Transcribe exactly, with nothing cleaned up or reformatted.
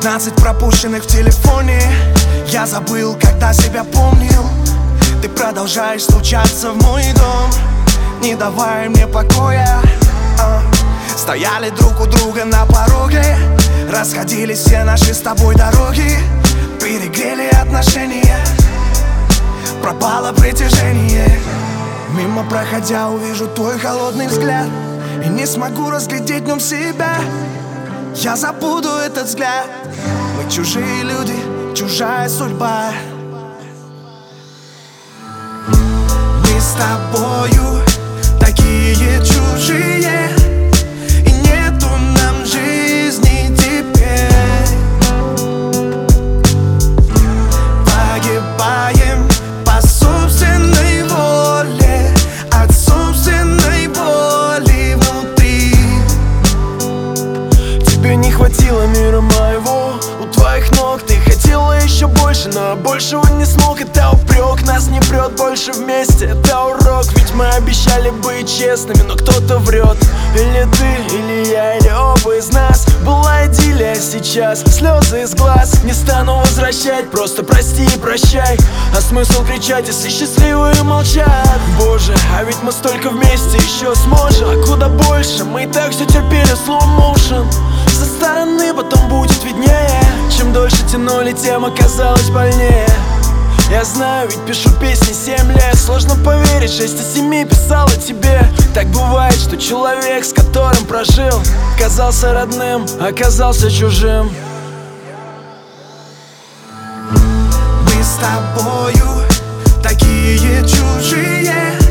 Пятнадцать пропущенных в телефоне. Я забыл, когда себя помнил. Ты продолжаешь стучаться в мой дом, не давая мне покоя. а. Стояли друг у друга на пороге, расходились все наши с тобой дороги. Перегрели отношения, пропало притяжение. Мимо проходя увижу твой холодный взгляд и не смогу разглядеть в нем себя. Я забуду этот взгляд. Мы чужие люди, чужая судьба. Мы с тобою такие чужие, и нету нам жизни теперь. Погибаем по собственной воле, от собственной боли внутри. Тебе не хватило мира моего, у твоих ног ты хотела еще больше, но большего не смог. Это упрек, нас не прет больше вместе, это урок. Ведь мы обещали быть честными, но кто-то врет. Или ты, или я, или оба из нас. Была идиллия, сейчас слезы из глаз. Не стану возвращать, просто прости и прощай. А смысл кричать, если счастливые молчат? Боже, а ведь мы столько вместе еще сможем. А куда больше, мы и так все терпели, slow motion. Со стороны потом будет виднее. Чем дольше тянули, тем оказалось больнее. Я знаю, ведь пишу песни семь лет. Сложно поверить, шесть из семи писала тебе. Так бывает, что человек, с которым прожил, казался родным, оказался чужим. Мы с тобою такие чужие,